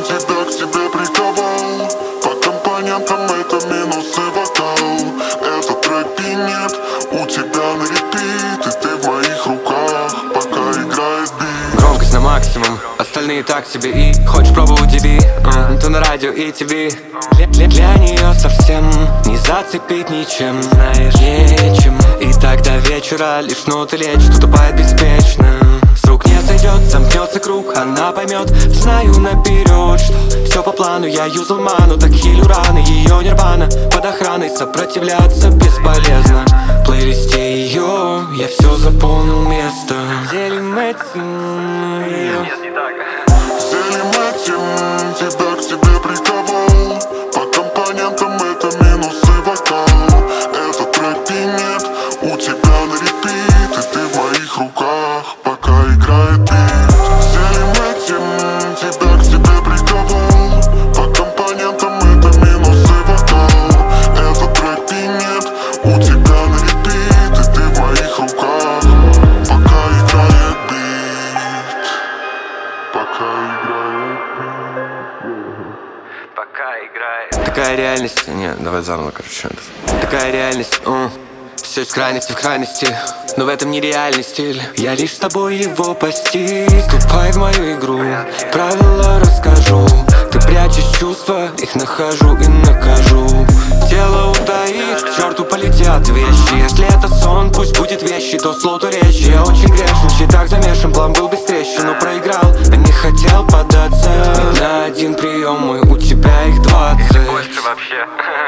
тебя к себе приковал. По компонентам это минус и вокал. Этот трек пинет у тебя на репит, и ты в моих руках, пока играет бит. Громкость на максимум, остальные так себе. И хочешь пробовать, удиви, то на радио и ТВ. Для нее совсем не зацепить ничем, знаешь, нечем. И тогда вечера лишь ноты лечит, утопает беспечно. С рук не сойдет, замкнется круг, она поймет. Знаю наперед, что все по плану. Я юзал ману, так хилю раны. Ее нирвана под охраной, сопротивляться бесполезно. В плейлисте ее я все заполнил место. Делим этим ее. Делим этим тебя к себе приковал. По компонентам это минус и вокал. Этот трек пинет у тебя на репит, и ты в моих руках, пока играет бит. Делим этим тебя к себе приковал. По компонентам это минус и вокал. Этот трек пинет у тебя на репит, и ты в моих руках, пока играет бит. Пока играет бит. Пока играет. Такая реальность. Нет, давай заново, короче. Такая реальность. Все из крайности в крайности, но в этом нереальный стиль. Я лишь с тобой его постиг. Вступай в мою игру, правила расскажу. Ты прячешь чувства, их нахожу и накажу. Тело утаишь, к черту полетят вещи. Если это сон, пусть будет вещи, то слоту речи. Я очень грешен, так замешан, план был без трещин, но проиграл, а не хотел податься. Ведь на один прием мой, у тебя их 20. Больше вообще.